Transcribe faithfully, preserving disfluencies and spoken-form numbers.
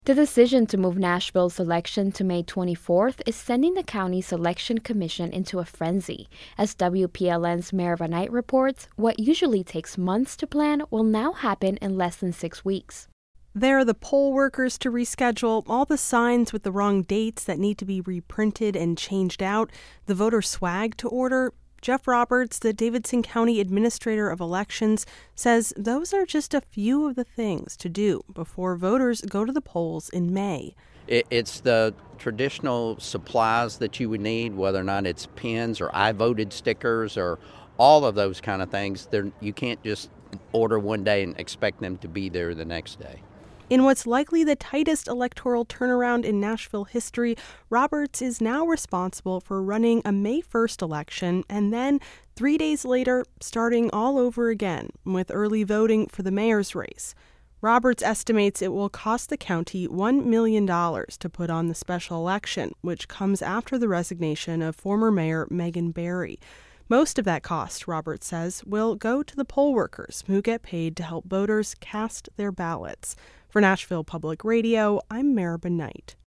The decision to move Nashville's election to May twenty-fourth is sending the county's election commission into a frenzy. As W P L N's Marva Knight reports, what usually takes months to plan will now happen in less than six weeks. There are the poll workers to reschedule, all the signs with the wrong dates that need to be reprinted and changed out, the voter swag to order. Jeff Roberts, the Davidson County Administrator of Elections, says those are just a few of the things to do before voters go to the polls in May. It's the traditional supplies that you would need, whether or not it's pins or I voted stickers or all of those kind of things. They're, you can't just order one day and expect them to be there the next day. In what's likely the tightest electoral turnaround in Nashville history, Roberts is now responsible for running a May first election and then, three days later, starting all over again with early voting for the mayor's race. Roberts estimates it will cost the county one million dollars to put on the special election, which comes after the resignation of former Mayor Megan Barry. Most of that cost, Roberts says, will go to the poll workers who get paid to help voters cast their ballots. For Nashville Public Radio, I'm Marva Knight.